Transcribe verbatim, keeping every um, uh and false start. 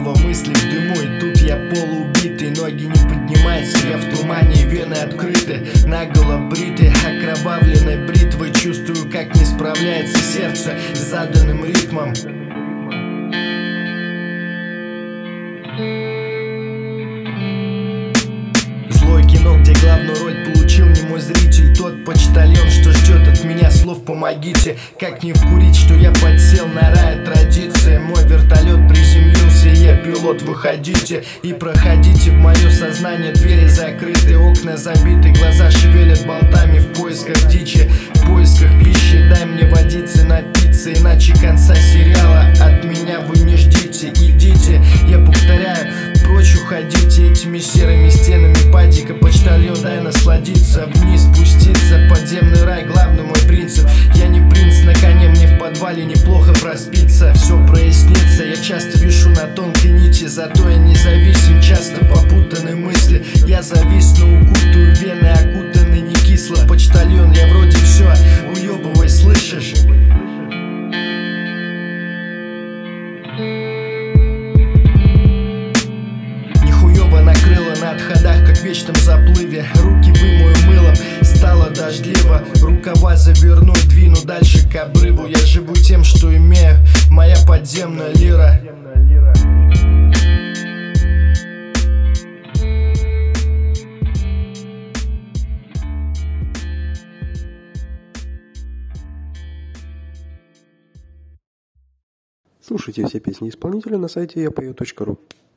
снова мысли в дыму, и тут я полуубитый. Ноги не поднимаются, я в тумане, вены открыты, наголо бриты, окровавленной бритвой. Чувствую, как не справляется сердце с заданным ритмом. Злое кино, где главную роль получил не мой зритель, тот почтальон, что ждет от меня слов «помогите». Как не вкурить, что я подсел на рай традиции. Мой вертолет приземлился, я пилот, выходите и проходите в мое сознание. Двери закрыты, окна забиты, глаза шевелят болтами в поисках дичи, в поисках пищи. Дай мне водицы, напиться, иначе конца сериала от меня вы не ждите. Идите, я повторяю, прочь уходите этими серыми стенами падика. Почтальон, дай насладиться, вниз спуститься, подземный рай, главный мой принцип. Я не принц на коне, мне в подвале неплохо проспится. Все прояснится, я часто вишу на тонкой нити, зато я независим, часто попутаны мысли. Я зависну, укутаю вены, окутаны не кисло. Почтальон, я вроде все, уебывай, слышишь? Накрыло на отходах, как в вечном заплыве. Руки вымою мылом, стало дождливо. Рукава заверну, двину дальше к обрыву. Я живу тем, что имею, моя подземная лира. Слушайте все песни исполнителя на сайте я пою точка ру.